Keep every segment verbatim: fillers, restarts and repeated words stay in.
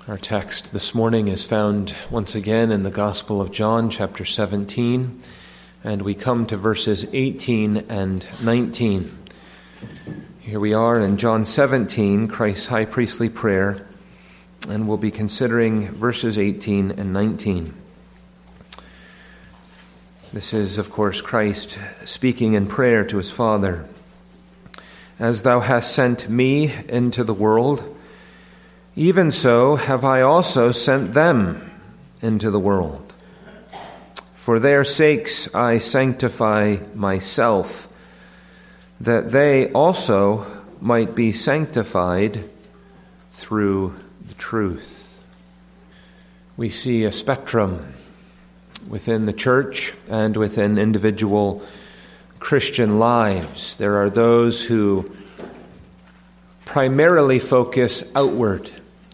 Our text this morning is found once again in the Gospel of John, chapter seventeen, and we come to verses eighteen and nineteen. Here we are in John seventeen, Christ's high priestly prayer, and we'll be considering verses eighteen and nineteen. This is, of course, Christ speaking in prayer to his Father. As thou hast sent me into the world, even so have I also sent them into the world. For their sakes I sanctify myself, that they also might be sanctified through the truth. We see a spectrum within the church and within individual Christian lives. There are those who primarily focus outward.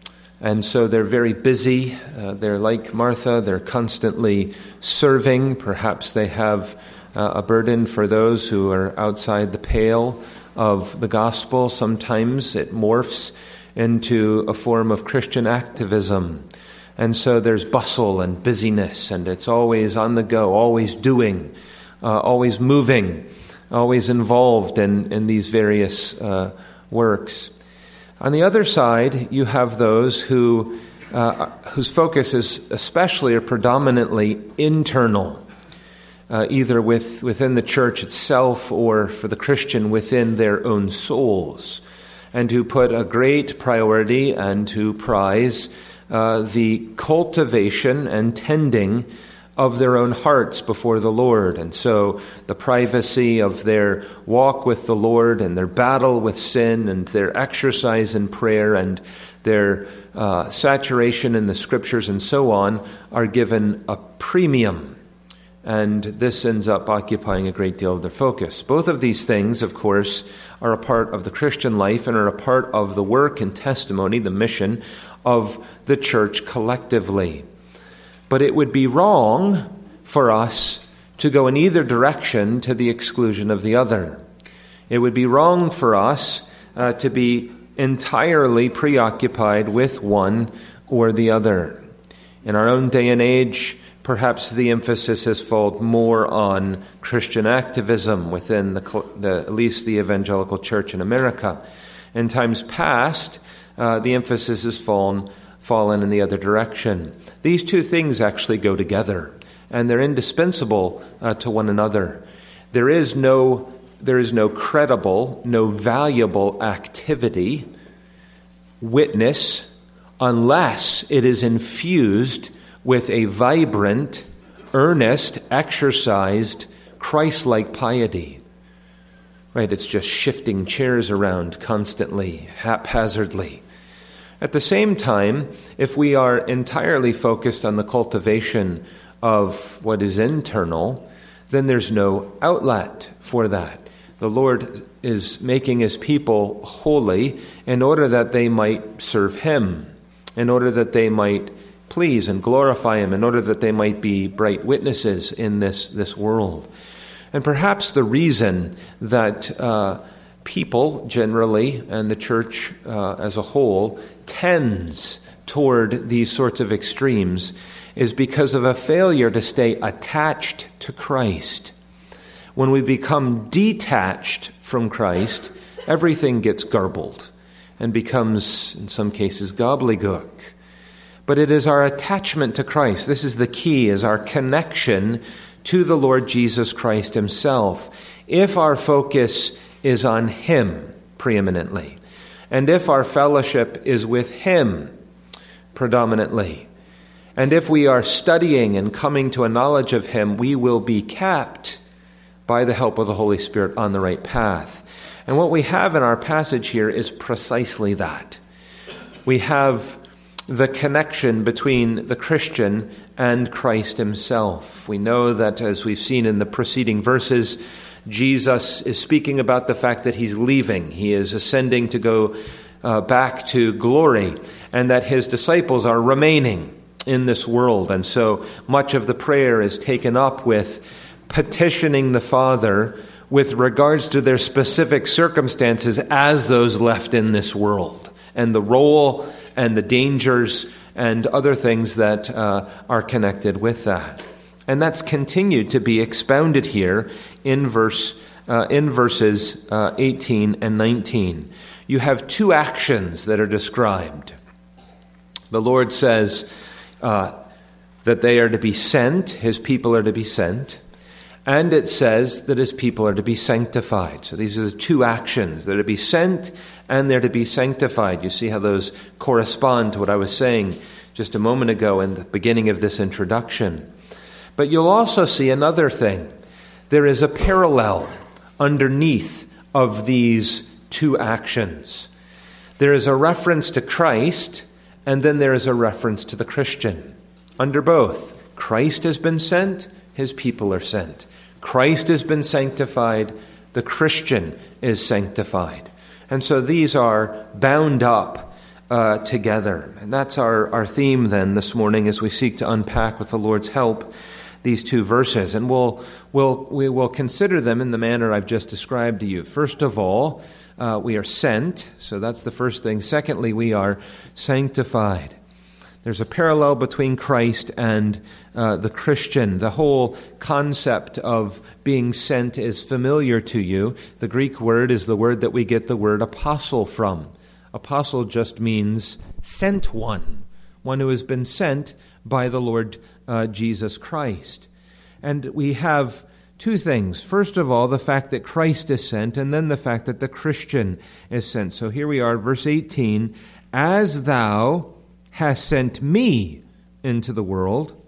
And so they're very busy. Uh, they're like Martha. They're constantly serving. Perhaps they have uh, a burden for those who are outside the pale of the gospel. Sometimes it morphs into a form of Christian activism. And so there's bustle and busyness, and it's always on the go, always doing, uh, always moving, always involved in, in these various uh, works. On the other side, you have those who uh, whose focus is especially or predominantly internal, uh, either with within the church itself or for the Christian within their own souls, and who put a great priority and who prize uh, the cultivation and tending of their own hearts before the Lord. And so the privacy of their walk with the Lord and their battle with sin and their exercise in prayer and their uh, saturation in the Scriptures and so on are given a premium. And this ends up occupying a great deal of their focus. Both of these things, of course, are a part of the Christian life and are a part of the work and testimony, the mission of the church collectively. But it would be wrong for us to go in either direction to the exclusion of the other. It would be wrong for us uh, to be entirely preoccupied with one or the other. In our own day and age, perhaps the emphasis has fallen more on Christian activism within the, the at least the evangelical church in America. In times past, uh, the emphasis has fallen fallen in the other direction. These two things actually go together, and they're indispensable uh, to one another. There is no, there is no credible, no valuable activity, witness, unless it is infused with a vibrant, earnest, exercised, Christ-like piety. Right? It's just shifting chairs around constantly, haphazardly. At the same time, if we are entirely focused on the cultivation of what is internal, then there's no outlet for that. The Lord is making his people holy in order that they might serve him, in order that they might please and glorify him, in order that they might be bright witnesses in this, this world. And perhaps the reason that uh, people generally, and the church uh, as a whole, tends toward these sorts of extremes is because of a failure to stay attached to Christ. When we become detached from Christ, everything gets garbled and becomes, in some cases, gobbledygook. But it is our attachment to Christ. This is the key, is our connection to the Lord Jesus Christ himself. If our focus is on him preeminently, and if our fellowship is with him predominantly, and if we are studying and coming to a knowledge of him, we will be kept by the help of the Holy Spirit on the right path. And what we have in our passage here is precisely that. We have the connection between the Christian and Christ himself. We know that, as we've seen in the preceding verses, Jesus is speaking about the fact that he's leaving. He is ascending to go uh, back to glory, and that his disciples are remaining in this world. And so much of the prayer is taken up with petitioning the Father with regards to their specific circumstances as those left in this world, and the role and the dangers and other things that uh, are connected with that. And that's continued to be expounded here in verse uh, in verses uh, eighteen and nineteen. You have two actions that are described. The Lord says uh, that they are to be sent, his people are to be sent, and it says that his people are to be sanctified. So these are the two actions. They're to be sent and they're to be sanctified. You see how those correspond to what I was saying just a moment ago in the beginning of this introduction. But you'll also see another thing. There is a parallel underneath of these two actions. There is a reference to Christ, and then there is a reference to the Christian. Under both, Christ has been sent, his people are sent. Christ has been sanctified, the Christian is sanctified. And so these are bound up uh, together. And that's our, our theme then this morning as we seek to unpack with the Lord's help these two verses. And we'll, we'll, we will consider them in the manner I've just described to you. First of all, uh, we are sent, so that's the first thing. Secondly, we are sanctified. There's a parallel between Christ and uh, the Christian. The whole concept of being sent is familiar to you. The Greek word is the word that we get the word apostle from. Apostle just means sent one, one who has been sent by the Lord uh, Jesus Christ. And we have two things. First of all, the fact that Christ is sent, and then the fact that the Christian is sent. So here we are, verse eighteen, as thou hast sent me into the world,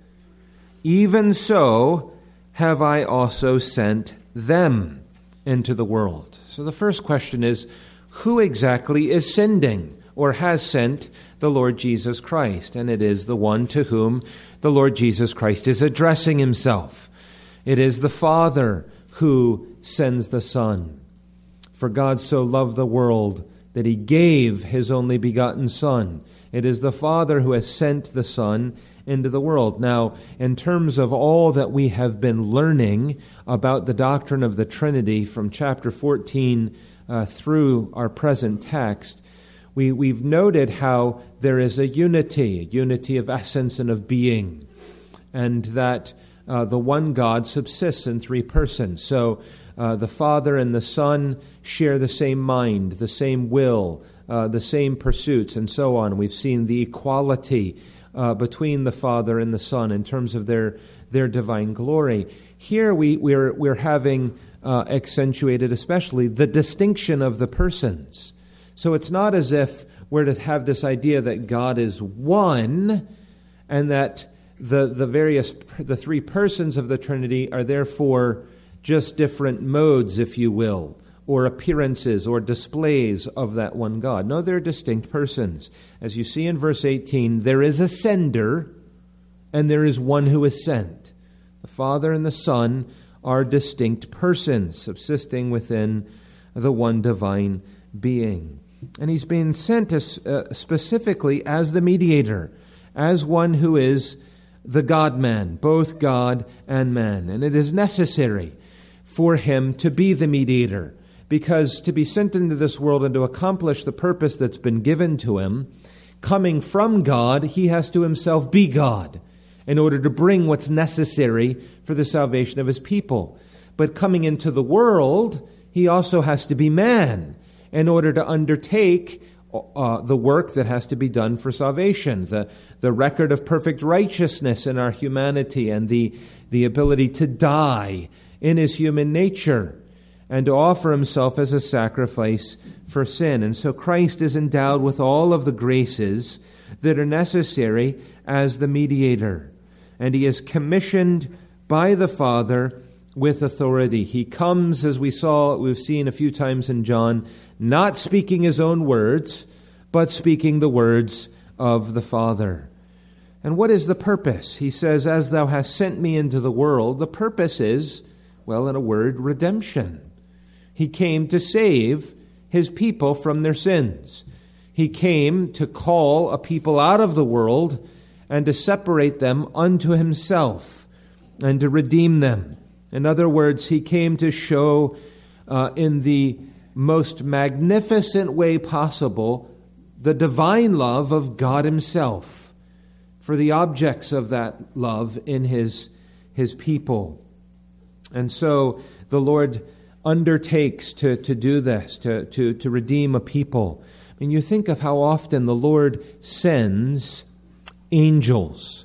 even so have I also sent them into the world. So the first question is, who exactly is sending or has sent the Lord Jesus Christ? And it is the one to whom the Lord Jesus Christ is addressing himself. It is the Father who sends the Son. For God so loved the world that he gave his only begotten Son. It is the Father who has sent the Son into the world. Now, in terms of all that we have been learning about the doctrine of the Trinity from chapter fourteen uh, through our present text, we, we've noted how there is a unity, a unity of essence and of being, and that uh, the one God subsists in three persons. So uh, the Father and the Son share the same mind, the same will, Uh, the same pursuits, and so on. We've seen the equality uh, between the Father and the Son in terms of their their divine glory. Here we, we're we're having uh, accentuated especially the distinction of the persons. So it's not as if we're to have this idea that God is one, and that the the various the three persons of the Trinity are therefore just different modes, if you will, or appearances or displays of that one God. No, they're distinct persons. As you see in verse eighteen, there is a sender and there is one who is sent. The Father and the Son are distinct persons subsisting within the one divine being. And he's being sent as, uh, specifically as the mediator, as one who is the God-man, both God and man. And it is necessary for him to be the mediator, because to be sent into this world and to accomplish the purpose that's been given to him, coming from God, he has to himself be God in order to bring what's necessary for the salvation of his people. But coming into the world, he also has to be man in order to undertake uh, the work that has to be done for salvation, the, the record of perfect righteousness in our humanity and the, the ability to die in his human nature, and to offer himself as a sacrifice for sin. And so Christ is endowed with all of the graces that are necessary as the mediator. And he is commissioned by the Father with authority. He comes, as we saw, we've seen a few times in John, not speaking his own words, but speaking the words of the Father. And what is the purpose? He says, as thou hast sent me into the world, the purpose is, well, in a word, redemption. He came to save his people from their sins. He came to call a people out of the world and to separate them unto himself and to redeem them. In other words, he came to show uh, in the most magnificent way possible the divine love of God himself for the objects of that love in his, his people. And so the Lord undertakes to, to do this, to, to, to redeem a people. I mean, you think of how often the Lord sends angels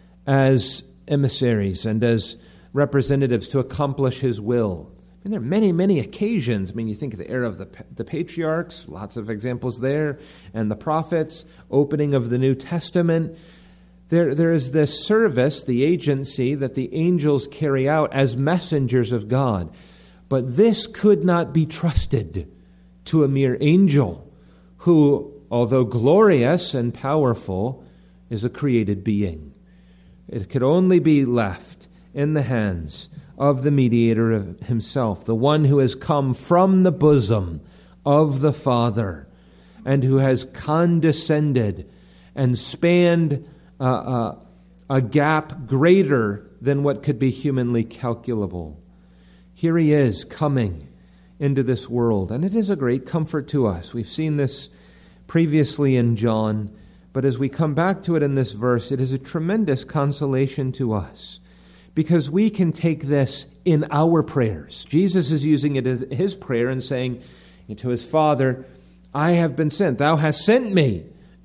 as emissaries and as representatives to accomplish his will. I mean, there are many, many occasions. I mean, you think of the era of the, the patriarchs, lots of examples there, and the prophets, opening of the New Testament. There, there is this service, the agency that the angels carry out as messengers of God. But this could not be trusted to a mere angel who, although glorious and powerful, is a created being. It could only be left in the hands of the mediator of himself, the one who has come from the bosom of the Father and who has condescended and spanned uh, uh, a gap greater than what could be humanly calculable. Here he is coming into this world, and it is a great comfort to us. We've seen this previously in John, but as we come back to it in this verse, it is a tremendous consolation to us because we can take this in our prayers. Jesus is using it as his prayer and saying to his Father, I have been sent. Thou hast sent me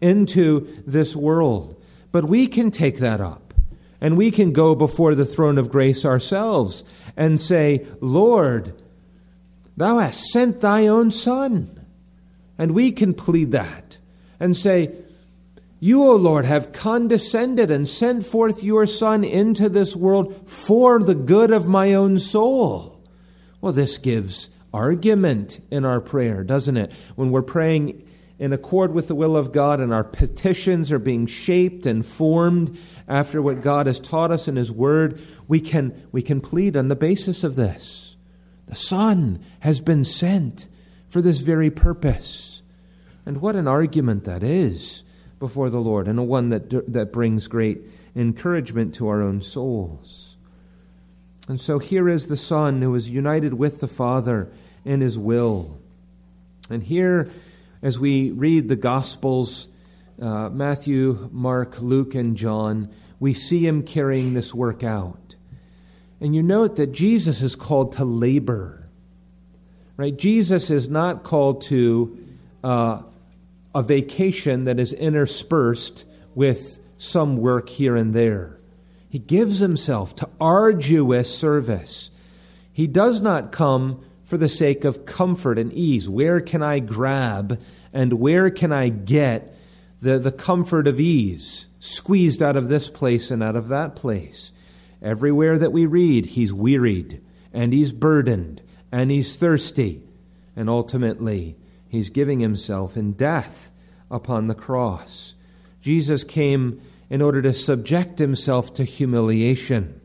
into this world. But we can take that up, and we can go before the throne of grace ourselves and say, Lord, thou hast sent thy own Son. And we can plead that and say, you, O Lord, have condescended and sent forth your Son into this world for the good of my own soul. Well, this gives argument in our prayer, doesn't it? When we're praying in accord with the will of God and our petitions are being shaped and formed after what God has taught us in his word, we can, we can plead on the basis of this. The Son has been sent for this very purpose. And what an argument that is before the Lord, and a one that, that brings great encouragement to our own souls. And so here is the Son who is united with the Father in his will. And here, as we read the Gospels, uh, Matthew, Mark, Luke, and John, we see him carrying this work out. And you note that Jesus is called to labor. Right? Jesus is not called to uh, a vacation that is interspersed with some work here and there. He gives himself to arduous service. He does not come for the sake of comfort and ease. Where can I grab and where can I get the, the comfort of ease squeezed out of this place and out of that place? Everywhere that we read, he's wearied and he's burdened and he's thirsty. And ultimately, he's giving himself in death upon the cross. Jesus came in order to subject himself to humiliation.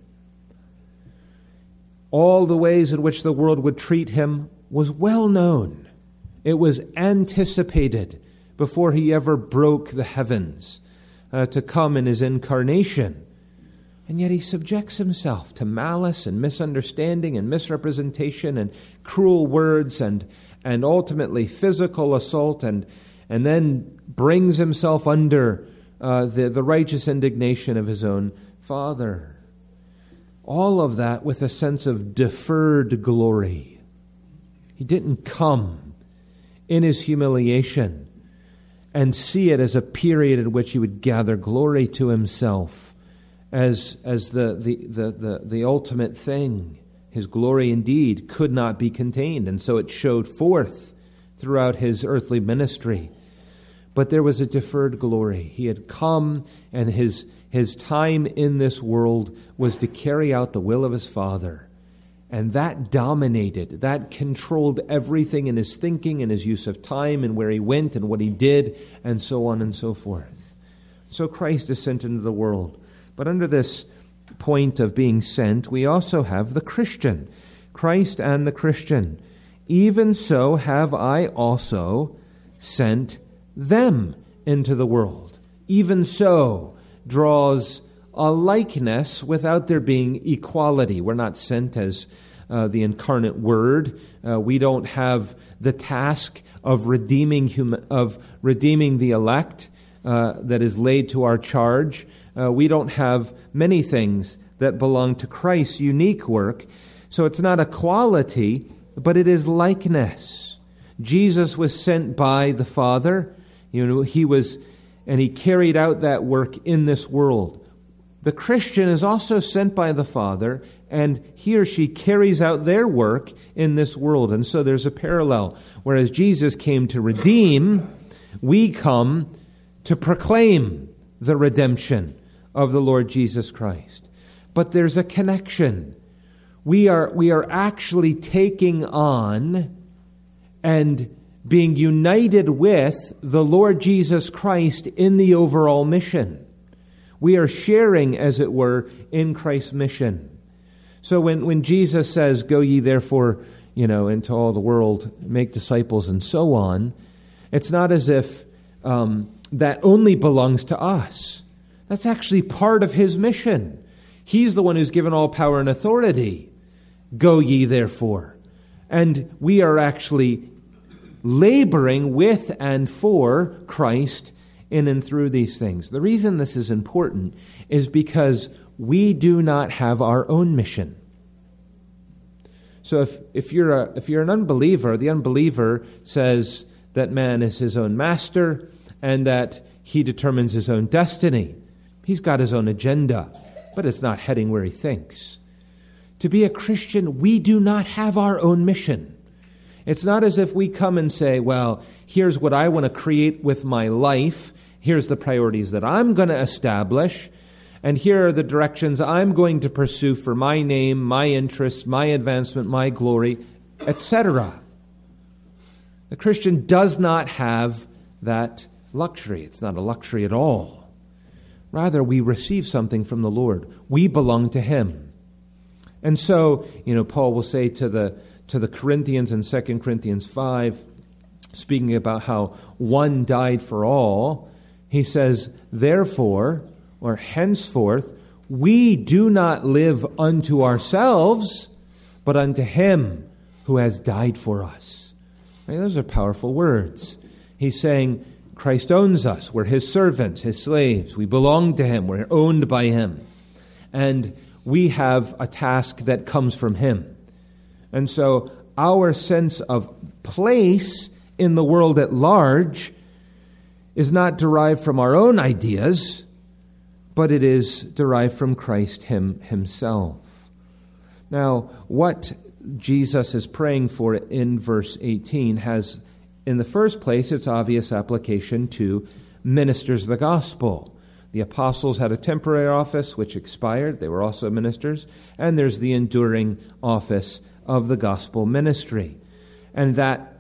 All the ways in which the world would treat him was well known. It was anticipated before he ever broke the heavens uh, to come in his incarnation. And yet he subjects himself to malice and misunderstanding and misrepresentation and cruel words and, and ultimately physical assault, and, and then brings himself under uh, the, the righteous indignation of his own Father. All of that with a sense of deferred glory. He didn't come in his humiliation and see it as a period in which he would gather glory to himself as, as the, the, the, the, the ultimate thing. His glory indeed could not be contained, and so it showed forth throughout his earthly ministry. But there was a deferred glory. He had come, and his His time in this world was to carry out the will of his Father. And that dominated, that controlled everything in his thinking and his use of time and where he went and what he did and so on and so forth. So Christ is sent into the world. But under this point of being sent, we also have the Christian, Christ and the Christian. Even so have I also sent them into the world. Even so draws a likeness without there being equality. We're not sent as uh, the incarnate Word. Uh, we don't have the task of redeeming hum- of redeeming the elect uh, that is laid to our charge. Uh, we don't have many things that belong to Christ's unique work. So it's not a quality, but it is likeness. Jesus was sent by the Father. You know, he was, and he carried out that work in this world. The Christian is also sent by the Father, and he or she carries out their work in this world. And so there's a parallel. Whereas Jesus came to redeem, we come to proclaim the redemption of the Lord Jesus Christ. But there's a connection. We are, we are actually taking on and being united with the Lord Jesus Christ in the overall mission. We are sharing, as it were, in Christ's mission. So when, when Jesus says, "Go ye therefore, you know, into all the world, make disciples," and so on, it's not as if um, that only belongs to us. That's actually part of his mission. He's the one who's given all power and authority. Go ye therefore. And we are actually laboring with and for Christ in and through these things. The reason this is important is because we do not have our own mission. So if, if you're a, if you're an unbeliever, the unbeliever says that man is his own master and that he determines his own destiny. He's got his own agenda, but it's not heading where he thinks. To be a Christian, we do not have our own mission. It's not as if we come and say, well, here's what I want to create with my life. Here's the priorities that I'm going to establish. And here are the directions I'm going to pursue for my name, my interests, my advancement, my glory, et cetera. The Christian does not have that luxury. It's not a luxury at all. Rather, we receive something from the Lord. We belong to him. And so, you know, Paul will say to the to the Corinthians in Second Corinthians five, speaking about how one died for all, he says, "Therefore," or henceforth, "we do not live unto ourselves, but unto him who has died for us." Right? Those are powerful words. He's saying Christ owns us. We're his servants, his slaves. We belong to him. We're owned by him. And we have a task that comes from him. And so our sense of place in the world at large is not derived from our own ideas, but it is derived from Christ him himself. Now, what Jesus is praying for in verse eighteen has, in the first place, its obvious application to ministers of the gospel. The apostles had a temporary office which expired. They were also ministers. And there's the enduring office of the gospel ministry. And that,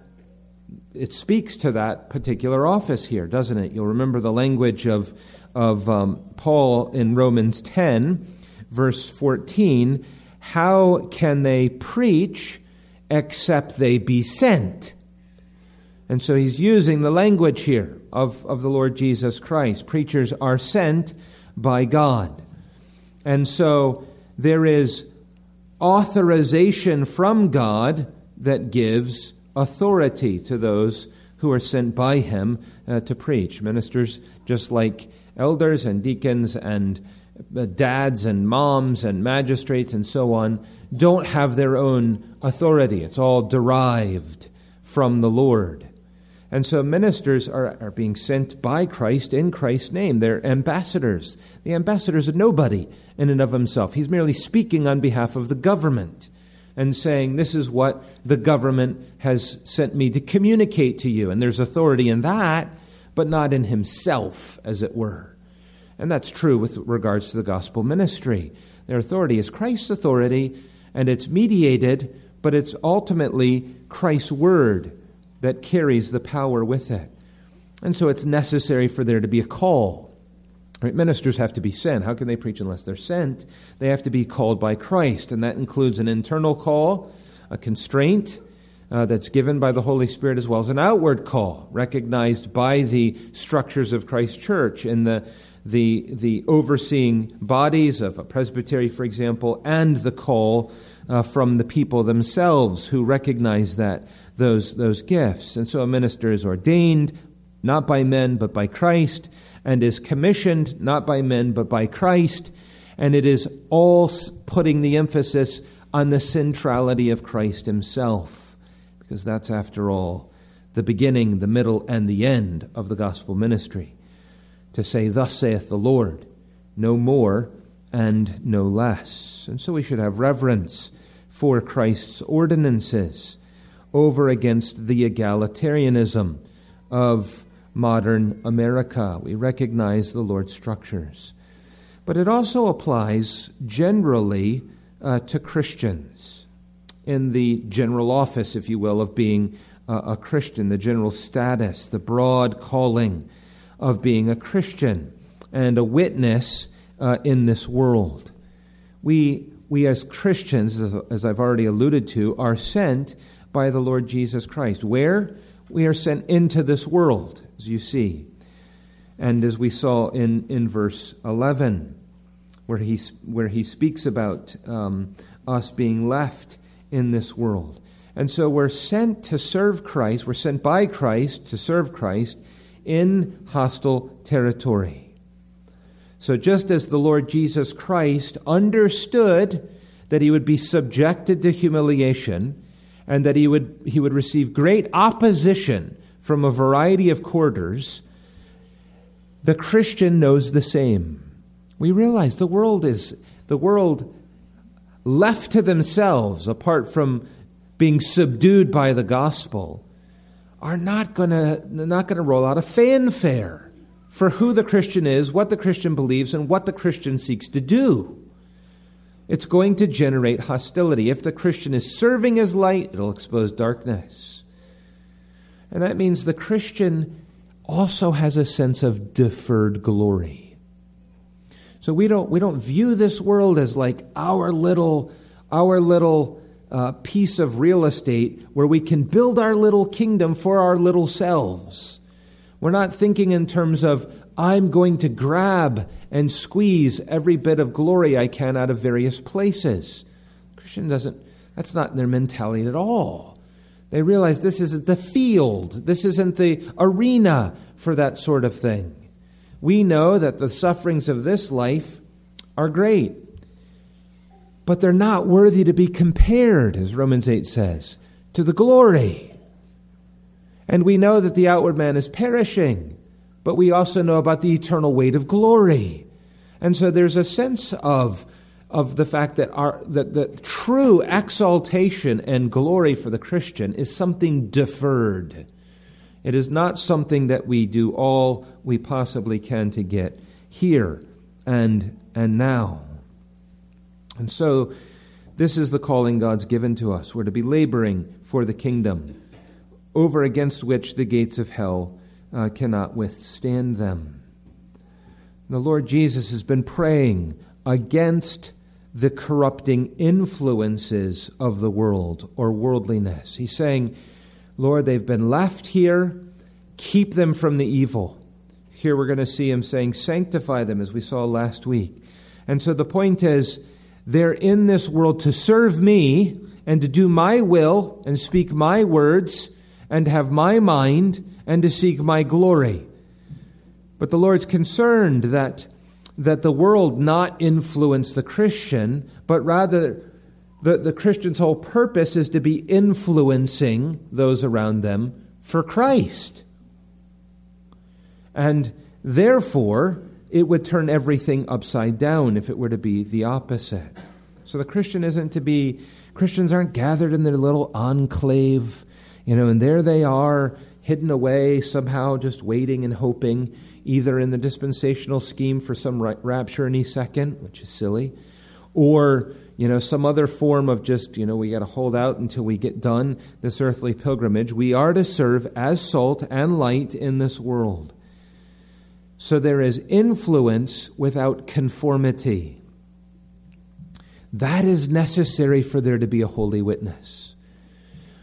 it speaks to that particular office here, doesn't it? You'll remember the language of, of um, Paul in Romans ten, verse fourteen. How can they preach except they be sent? And so he's using the language here of, of the Lord Jesus Christ. Preachers are sent by God. And so there is authorization from God that gives authority to those who are sent by him uh, to preach. Ministers, just like elders and deacons and uh, dads and moms and magistrates and so on, don't have their own authority. It's all derived from the Lord. And so ministers are, are being sent by Christ in Christ's name. They're ambassadors. The ambassador's a nobody in and of himself. He's merely speaking on behalf of the government and saying, this is what the government has sent me to communicate to you. And there's authority in that, but not in himself, as it were. And that's true with regards to the gospel ministry. Their authority is Christ's authority, and it's mediated, but it's ultimately Christ's word that carries the power with it. And so it's necessary for there to be a call. Right? Ministers have to be sent. How can they preach unless they're sent? They have to be called by Christ, and that includes an internal call, a constraint, uh, that's given by the Holy Spirit, as well as an outward call recognized by the structures of Christ's church in the the the overseeing bodies of a presbytery, for example, and the call uh, from the people themselves who recognize that those those gifts. And so a minister is ordained not by men but by Christ, and is commissioned not by men but by Christ, and it is all putting the emphasis on the centrality of Christ himself, because that's, after all, the beginning, the middle, and the end of the gospel ministry. To say, thus saith the Lord, no more and no less. And so we should have reverence for Christ's ordinances over against the egalitarianism of modern America. We recognize the Lord's structures. But it also applies generally uh, to Christians in the general office, if you will, of being uh, a Christian, the general status, the broad calling of being a Christian and a witness uh, in this world. We, we as Christians, as, as I've already alluded to, are sent by the Lord Jesus Christ. Where? We are sent into this world, as you see. And as we saw in, in verse eleven, where he, where he speaks about um, us being left in this world. And so we're sent to serve Christ, we're sent by Christ to serve Christ in hostile territory. So just as the Lord Jesus Christ understood that he would be subjected to humiliation and that he would he would receive great opposition from a variety of quarters, the Christian knows the same. We realize the world is the world left to themselves, apart from being subdued by the gospel, are not going to not going to roll out a fanfare for who the Christian is, what the Christian believes, and what the Christian seeks to do. It's going to generate hostility. If the Christian is serving as light, it'll expose darkness. And that means the Christian also has a sense of deferred glory. So we don't we don't view this world as like our little our little Uh, piece of real estate where we can build our little kingdom for our little selves. We're not thinking in terms of, I'm going to grab and squeeze every bit of glory I can out of various places. Christian doesn't, that's not their mentality at all. They realize this isn't the field. This isn't the arena for that sort of thing. We know that the sufferings of this life are great, but they're not worthy to be compared, as Romans eight says, to the glory. And we know that the outward man is perishing, but we also know about the eternal weight of glory. And so there's a sense of, of the fact that our that the true exaltation and glory for the Christian is something deferred. It is not something that we do all we possibly can to get here and and now. And so this is the calling God's given to us. We're to be laboring for the kingdom, over against which the gates of hell uh, cannot withstand them. The Lord Jesus has been praying against the corrupting influences of the world or worldliness. He's saying, Lord, they've been left here. Keep them from the evil. Here we're going to see him saying, sanctify them, as we saw last week. And so the point is, they're in this world to serve me and to do my will and speak my words and have my mind and to seek my glory. But the Lord's concerned that, that the world not influence the Christian, but rather the, the Christian's whole purpose is to be influencing those around them for Christ. And therefore, it would turn everything upside down if it were to be the opposite. So the Christian isn't to be, Christians aren't gathered in their little enclave, you know, and there they are, hidden away, somehow just waiting and hoping, either in the dispensational scheme for some rapture any second, which is silly, or, you know, some other form of just, you know, we got to hold out until we get done this earthly pilgrimage. We are to serve as salt and light in this world. So there is influence without conformity. That is necessary for there to be a holy witness.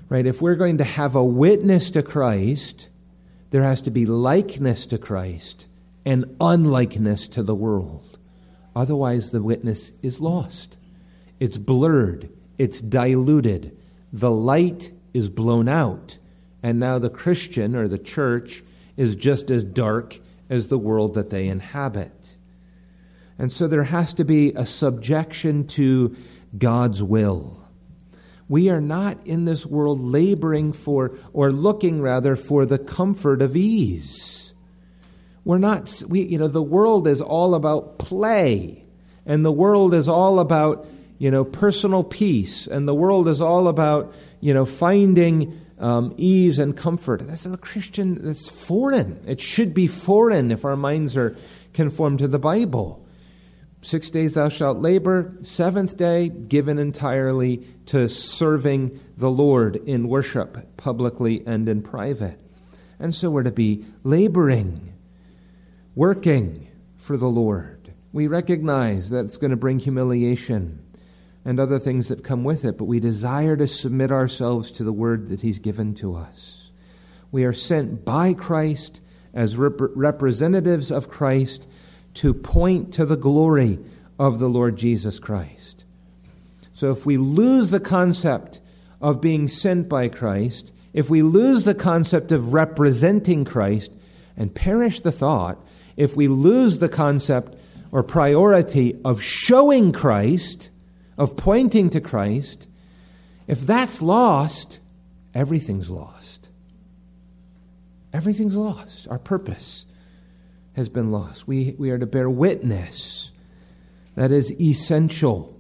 Right? If we're going to have a witness to Christ, there has to be likeness to Christ and unlikeness to the world. Otherwise, the witness is lost. It's blurred. It's diluted. The light is blown out. And now the Christian or the church is just as dark as the world that they inhabit. And so there has to be a subjection to God's will. We are not in this world laboring for, or looking rather, for the comfort of ease. We're not, we, you know, the world is all about play, and the world is all about, you know, personal peace, and the world is all about, you know, finding um, ease and comfort. That's the Christian, that's foreign. It should be foreign if our minds are conformed to the Bible. Six days thou shalt labor, seventh day given entirely to serving the Lord in worship, publicly and in private. And so we're to be laboring, working for the Lord. We recognize that it's going to bring humiliation and other things that come with it, but we desire to submit ourselves to the word that He's given to us. We are sent by Christ as rep- representatives of Christ to point to the glory of the Lord Jesus Christ. So if we lose the concept of being sent by Christ, if we lose the concept of representing Christ, and perish the thought, if we lose the concept or priority of showing Christ, of pointing to Christ, if that's lost, everything's lost. Everything's lost. Our purpose has been lost. We, we are to bear witness. That is essential.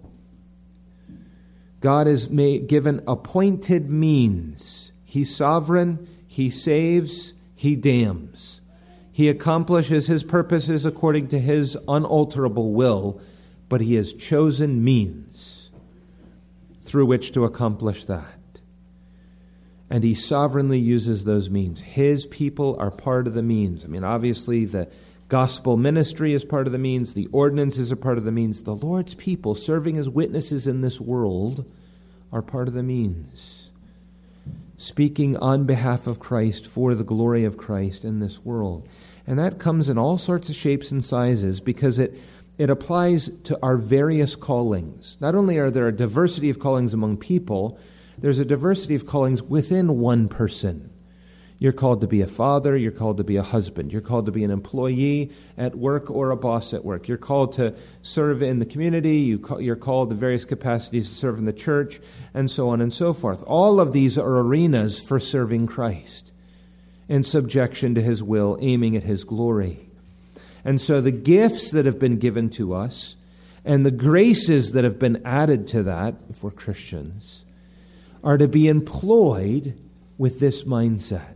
God has made, given appointed means. He's sovereign. He saves. He damns. He accomplishes His purposes according to His unalterable will, but He has chosen means through which to accomplish that. And He sovereignly uses those means. His people are part of the means. I mean, obviously, the gospel ministry is part of the means. The ordinances are part of the means. The Lord's people, serving as witnesses in this world, are part of the means. Speaking on behalf of Christ for the glory of Christ in this world. And that comes in all sorts of shapes and sizes because it, it applies to our various callings. Not only are there a diversity of callings among people, there's a diversity of callings within one person. You're called to be a father. You're called to be a husband. You're called to be an employee at work or a boss at work. You're called to serve in the community. You call, you're called to various capacities to serve in the church, and so on and so forth. All of these are arenas for serving Christ in subjection to His will, aiming at His glory. And so the gifts that have been given to us and the graces that have been added to that, if we're Christians, are to be employed with this mindset.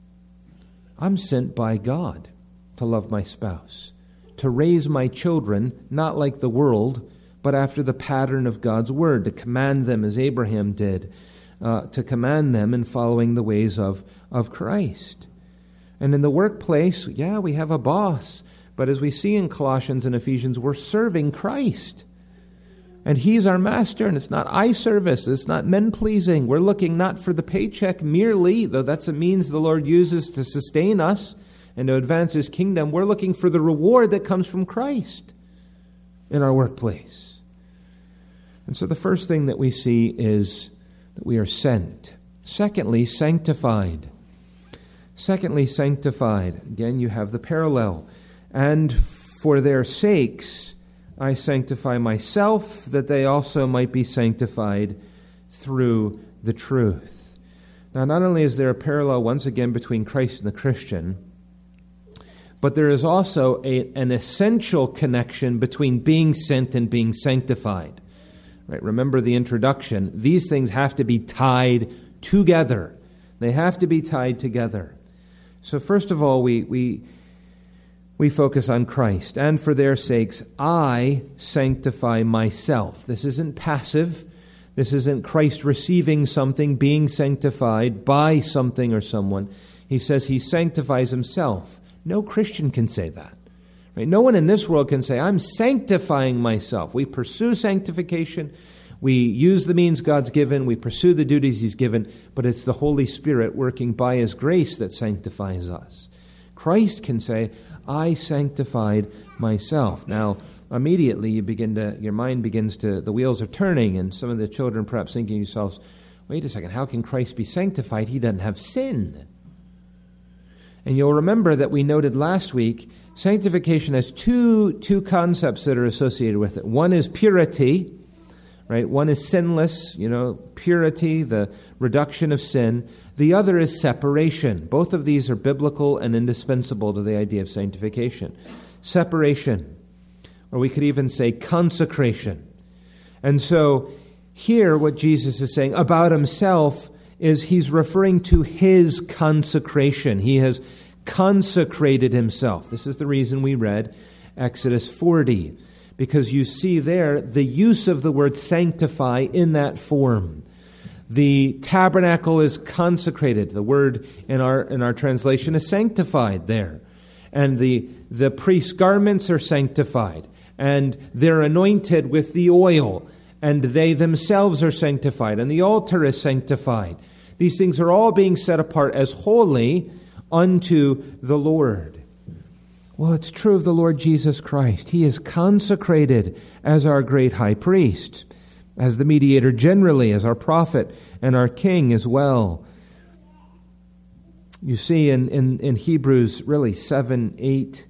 I'm sent by God to love my spouse, to raise my children, not like the world, but after the pattern of God's word, to command them as Abraham did, uh, to command them in following the ways of, of Christ. And in the workplace, yeah, we have a boss, but as we see in Colossians and Ephesians, we're serving Christ. And He's our master, and it's not eye service, it's not men-pleasing. We're looking not for the paycheck merely, though that's a means the Lord uses to sustain us and to advance His kingdom. We're looking for the reward that comes from Christ in our workplace. And so the first thing that we see is that we are sent. Secondly, sanctified. Secondly, sanctified. Again, you have the parallel. And for their sakes I sanctify myself, that they also might be sanctified through the truth. Now, not only is there a parallel, once again, between Christ and the Christian, but there is also a, an essential connection between being sent and being sanctified. Right? Remember the introduction. These things have to be tied together. They have to be tied together. So first of all, we... we We focus on Christ, and for their sakes, I sanctify myself. This isn't passive. This isn't Christ receiving something, being sanctified by something or someone. He says He sanctifies Himself. No Christian can say that. Right? No one in this world can say, I'm sanctifying myself. We pursue sanctification. We use the means God's given, we pursue the duties He's given, but it's the Holy Spirit working by His grace that sanctifies us. Christ can say, I sanctified myself. Now, immediately you begin to, your mind begins to, the wheels are turning, and some of the children perhaps thinking to yourselves, wait a second, how can Christ be sanctified? He doesn't have sin. And you'll remember that we noted last week, sanctification has two, two concepts that are associated with it. One is purity, right? One is sinless, you know, purity, the reduction of sin. The other is separation. Both of these are biblical and indispensable to the idea of sanctification. Separation, or we could even say consecration. And so here what Jesus is saying about Himself is He's referring to His consecration. He has consecrated Himself. This is the reason we read Exodus forty, because you see there the use of the word sanctify in that form. The tabernacle is consecrated. The word in our in our translation is sanctified there. And the, the priest's garments are sanctified. And they're anointed with the oil. And they themselves are sanctified. And the altar is sanctified. These things are all being set apart as holy unto the Lord. Well, it's true of the Lord Jesus Christ. He is consecrated as our great high priest, as the mediator generally, as our prophet and our king as well. You see in, in, in Hebrews really seven, eight,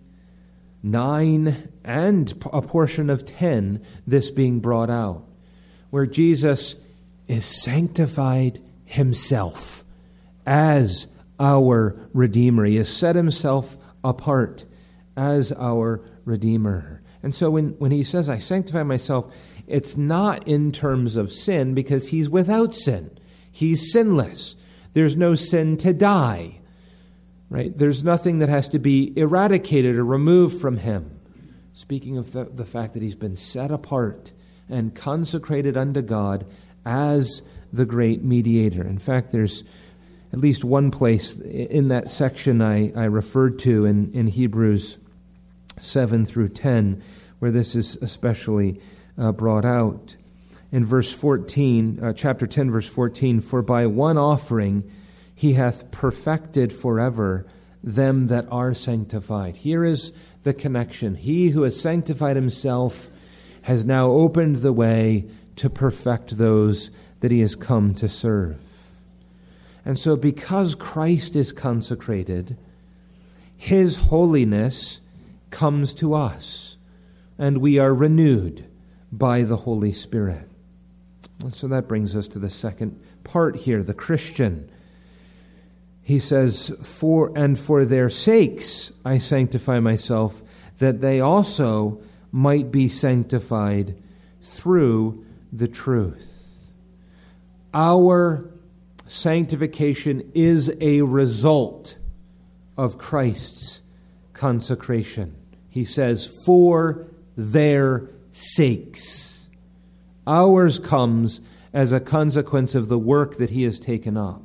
nine, and a portion of ten, this being brought out, where Jesus is sanctified Himself as our Redeemer. He has set Himself apart as our Redeemer. And so when, when He says, I sanctify myself, it's not in terms of sin, because He's without sin. He's sinless. There's no sin to die. Right? There's nothing that has to be eradicated or removed from Him. Speaking of the, the fact that He's been set apart and consecrated unto God as the great mediator. In fact, there's at least one place in that section I, I referred to in, in Hebrews seven through ten, where this is especially uh, brought out. In verse fourteen, uh, chapter ten, verse fourteen, for by one offering He hath perfected forever them that are sanctified. Here is the connection. He who has sanctified Himself has now opened the way to perfect those that He has come to serve. And so because Christ is consecrated, His holiness comes to us, and we are renewed by the Holy Spirit. And so that brings us to the second part here, the Christian. He says, "For and for their sakes I sanctify myself, that they also might be sanctified through the truth." Our sanctification is a result of Christ's consecration. He says, for their sakes. Ours comes as a consequence of the work that He has taken up.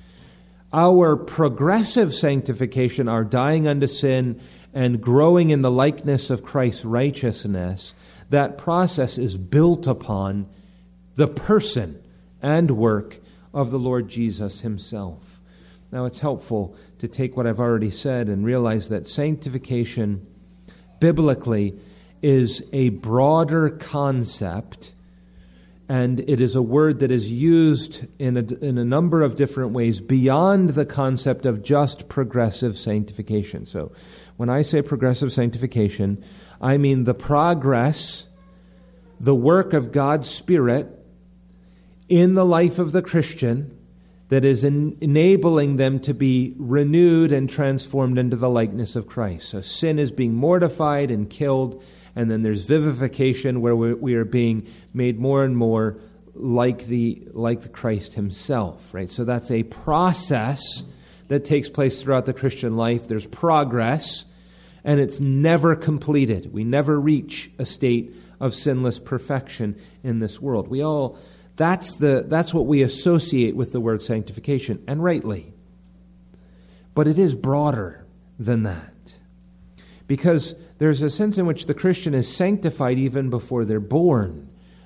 Our progressive sanctification, our dying unto sin and growing in the likeness of Christ's righteousness, that process is built upon the person and work of the Lord Jesus Himself. Now, it's helpful to take what I've already said and realize that sanctification, biblically, is a broader concept, and it is a word that is used in a, in a number of different ways beyond the concept of just progressive sanctification. So, when I say progressive sanctification, I mean the progress, the work of God's Spirit in the life of the Christian that is en- enabling them to be renewed and transformed into the likeness of Christ. So sin is being mortified and killed, and then there's vivification where we, we are being made more and more like the like the Christ Himself. Right. So that's a process that takes place throughout the Christian life. There's progress, and it's never completed. We never reach a state of sinless perfection in this world. We all That's the that's what we associate with the word sanctification, and rightly. But it is broader than that. Because there's a sense in which the Christian is sanctified even before they're born.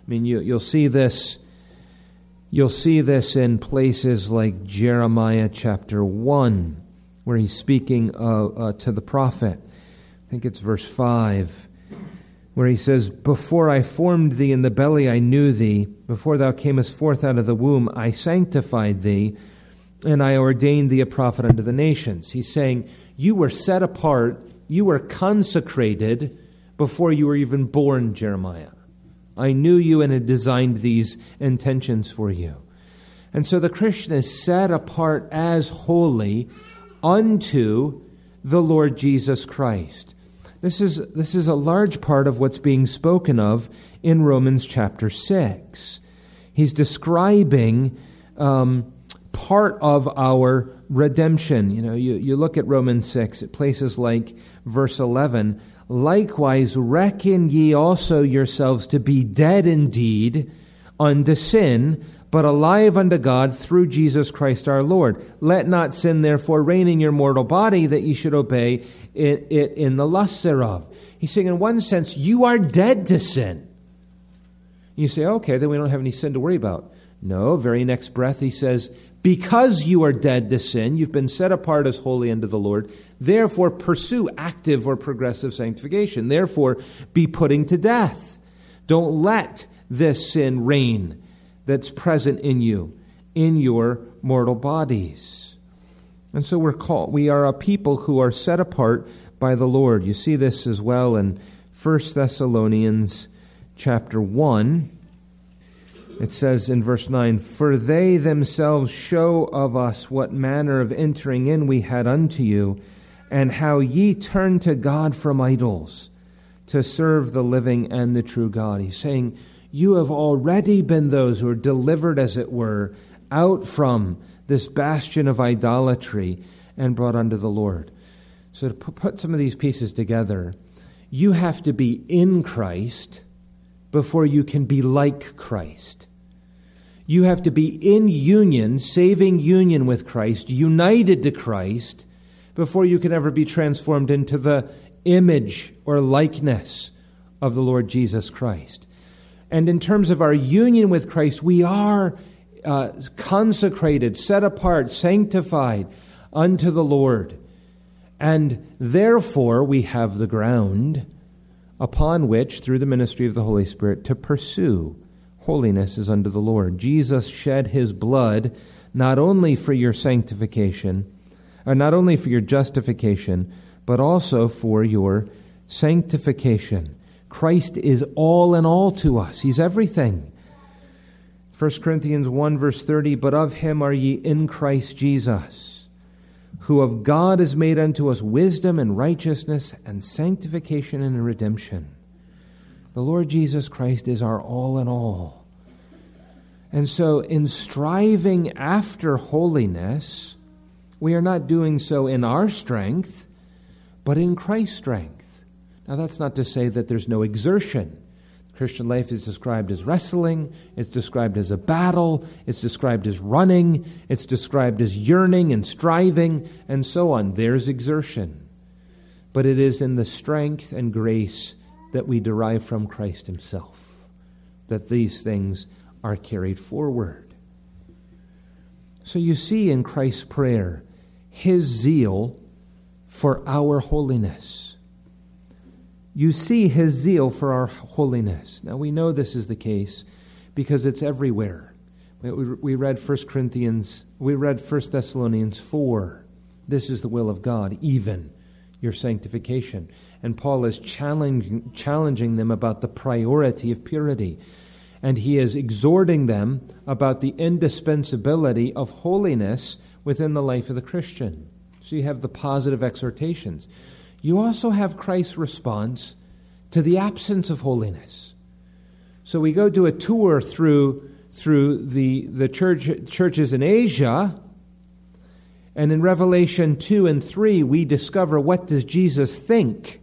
I mean, you, you'll see this. You'll see this in places like Jeremiah chapter one, where he's speaking uh, uh, to the prophet. I think it's verse five, where he says, "Before I formed thee in the belly, I knew thee. Before thou camest forth out of the womb, I sanctified thee, and I ordained thee a prophet unto the nations." He's saying, you were set apart, you were consecrated before you were even born, Jeremiah. I knew you and had designed these intentions for you. And so the Christian is set apart as holy unto the Lord Jesus Christ. This is, this is a large part of what's being spoken of in Romans chapter six. He's describing um, part of our redemption. You know, you, you look at Romans six at places like verse eleven, "Likewise reckon ye also yourselves to be dead indeed unto sin, but alive unto God through Jesus Christ our Lord. Let not sin therefore reign in your mortal body, that ye should obey it, it in the lusts thereof." He's saying, in one sense, you are dead to sin. You say, okay, then we don't have any sin to worry about. No, very next breath he says, because you are dead to sin, you've been set apart as holy unto the Lord, therefore pursue active or progressive sanctification. Therefore, be putting to death. Don't let this sin reign that's present in you, in your mortal bodies. And so we're called, we are a people who are set apart by the Lord. You see this as well in First Thessalonians chapter one. It says in verse nine, "For they themselves show of us what manner of entering in we had unto you, and how ye turned to God from idols, to serve the living and the true God." He's saying, you have already been those who are delivered, as it were, out from this bastion of idolatry and brought unto the Lord. So to put some of these pieces together, you have to be in Christ before you can be like Christ. You have to be in union, saving union with Christ, united to Christ, before you can ever be transformed into the image or likeness of the Lord Jesus Christ. And in terms of our union with Christ, we are uh, consecrated, set apart, sanctified unto the Lord. And therefore we have the ground upon which, through the ministry of the Holy Spirit, to pursue holiness as unto the Lord. Jesus shed his blood not only for your sanctification, or not only for your justification, but also for your sanctification. Christ is all in all to us. He's everything. First Corinthians one verse thirty, "But of him are ye in Christ Jesus, who of God is made unto us wisdom and righteousness and sanctification and redemption." The Lord Jesus Christ is our all in all. And so in striving after holiness, we are not doing so in our strength, but in Christ's strength. Now, that's not to say that there's no exertion. Christian life is described as wrestling, it's described as a battle, it's described as running, it's described as yearning and striving, and so on. There's exertion. But it is in the strength and grace that we derive from Christ himself that these things are carried forward. So you see in Christ's prayer his zeal for our holiness. You see his zeal for our holiness. Now we know this is the case because it's everywhere. We read First Corinthians, we read First Thessalonians four. This is the will of God, even your sanctification. And Paul is challenging, challenging them about the priority of purity. And he is exhorting them about the indispensability of holiness within the life of the Christian. So you have the positive exhortations. You also have Christ's response to the absence of holiness. So we go do a tour through through the, the church, churches in Asia, and in Revelation two and three, we discover, what does Jesus think?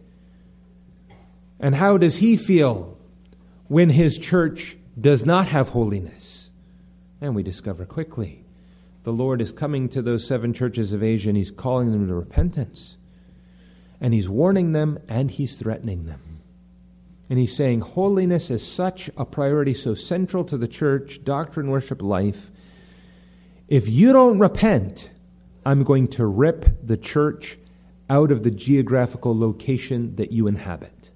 And how does he feel when his church does not have holiness? And we discover quickly, the Lord is coming to those seven churches of Asia, and he's calling them to repentance. And he's warning them, and he's threatening them. And he's saying holiness is such a priority, so central to the church, doctrine, worship, life. If you don't repent, I'm going to rip the church out of the geographical location that you inhabit.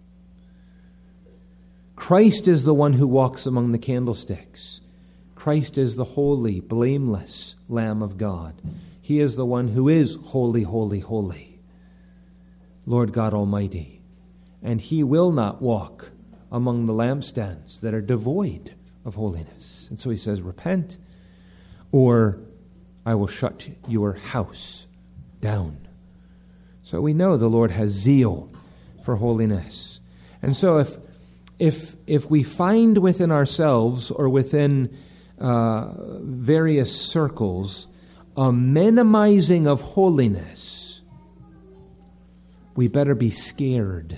Christ is the one who walks among the candlesticks. Christ is the holy, blameless Lamb of God. He is the one who is holy, holy, holy, Lord God Almighty. And he will not walk among the lampstands that are devoid of holiness. And so he says, repent, or I will shut your house down. So we know the Lord has zeal for holiness. And so if if if we find within ourselves or within uh, various circles a minimizing of holiness, we better be scared.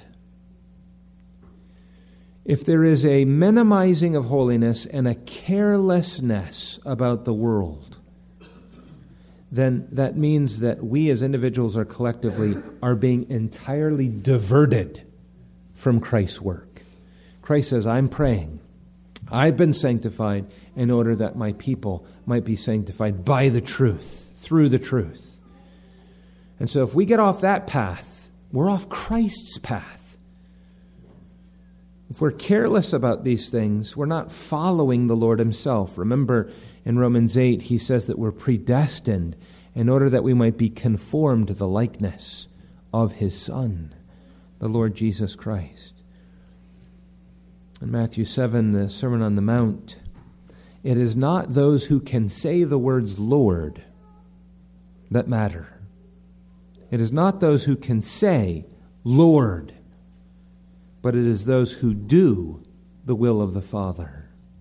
If there is a minimizing of holiness and a carelessness about the world, then that means that we as individuals or collectively are being entirely diverted from Christ's work. Christ says, I'm praying. I've been sanctified in order that my people might be sanctified by the truth, through the truth. And so if we get off that path, we're off Christ's path. If we're careless about these things, we're not following the Lord himself. Remember, in Romans eight, he says that we're predestined in order that we might be conformed to the likeness of his Son, the Lord Jesus Christ. In Matthew seven, the Sermon on the Mount, it is not those who can say the words Lord that matter. It is not those who can say Lord, but it is those who do the will of the Father.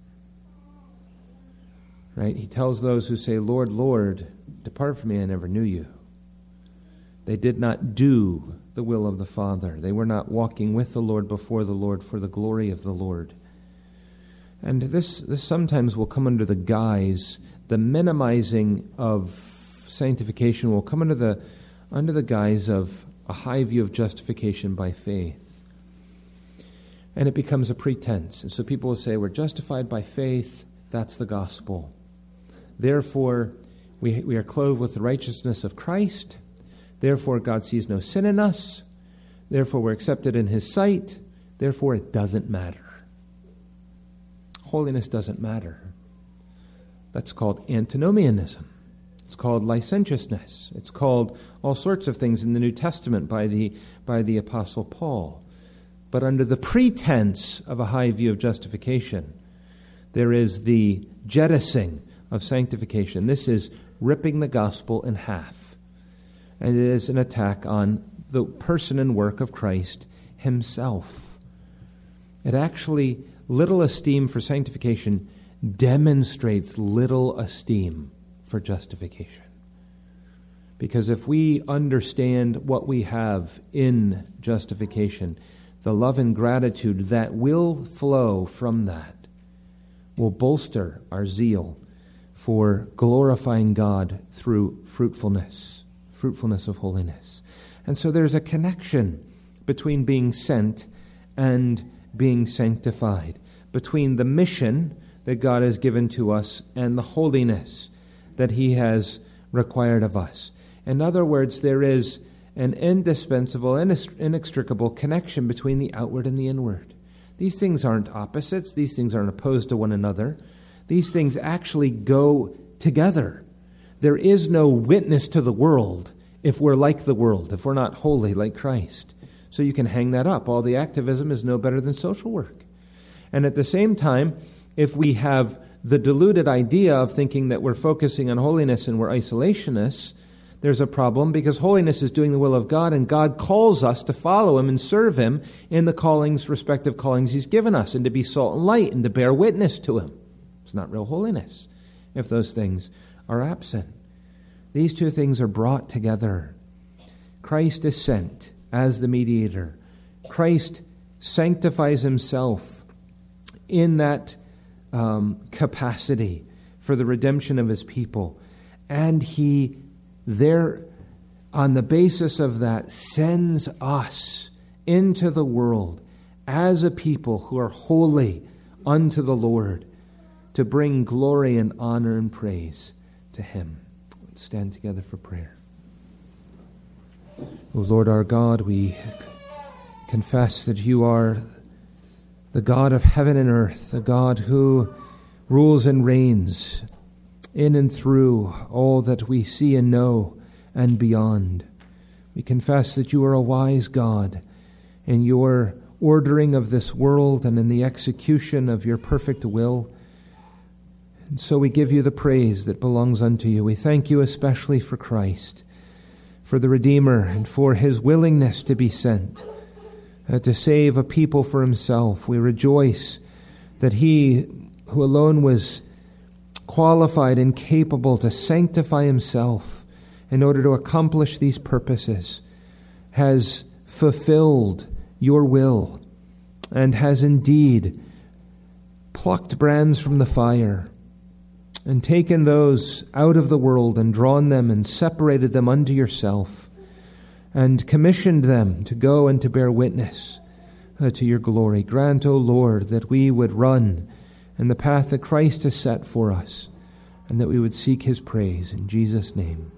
Right? He tells those who say, Lord, Lord, depart from me, I never knew you. They did not do the will of the Father. They were not walking with the Lord, before the Lord, for the glory of the Lord. And this, this sometimes will come under the guise, the minimizing of sanctification will come under the, under the guise of a high view of justification by faith. And it becomes a pretense. And so people will say, we're justified by faith, that's the gospel. Therefore, we, we are clothed with the righteousness of Christ. Therefore, God sees no sin in us. Therefore, we're accepted in his sight. Therefore, it doesn't matter. Holiness doesn't matter. That's called antinomianism. It's called licentiousness. It's called all sorts of things in the New Testament by the, by the Apostle Paul. But under the pretense of a high view of justification, there is the jettisoning of sanctification. This is ripping the gospel in half. And it is an attack on the person and work of Christ himself. It actually, little esteem for sanctification demonstrates little esteem for justification. Because if we understand what we have in justification, the love and gratitude that will flow from that will bolster our zeal for glorifying God through fruitfulness, fruitfulness of holiness. And so there's a connection between being sent and being sanctified, between the mission that God has given to us and the holiness that he has required of us. In other words, there is an indispensable, inextricable connection between the outward and the inward. These things aren't opposites. These things aren't opposed to one another. These things actually go together. There is no witness to the world if we're like the world, if we're not holy like Christ. So you can hang that up. All the activism is no better than social work. And at the same time, if we have the deluded idea of thinking that we're focusing on holiness and we're isolationists, there's a problem, because holiness is doing the will of God, and God calls us to follow him and serve him in the callings, respective callings he's given us, and to be salt and light and to bear witness to him. It's not real holiness if those things are absent. These two things are brought together. Christ is sent as the mediator. Christ sanctifies himself in that um, capacity for the redemption of his people. And he there, on the basis of that, sends us into the world as a people who are holy unto the Lord, to bring glory and honor and praise to him. Let's stand together for prayer. O Lord our God, we confess that you are the God of heaven and earth, the God who rules and reigns in and through all that we see and know and beyond. We confess that you are a wise God in your ordering of this world and in the execution of your perfect will. And so we give you the praise that belongs unto you. We thank you especially for Christ, for the Redeemer, and for his willingness to be sent uh, to save a people for himself. We rejoice that he who alone was qualified and capable to sanctify himself in order to accomplish these purposes has fulfilled your will and has indeed plucked brands from the fire and taken those out of the world and drawn them and separated them unto yourself and commissioned them to go and to bear witness uh, to your glory. Grant, O Lord, that we would run in the path that Christ has set for us and that we would seek his praise. In Jesus' name.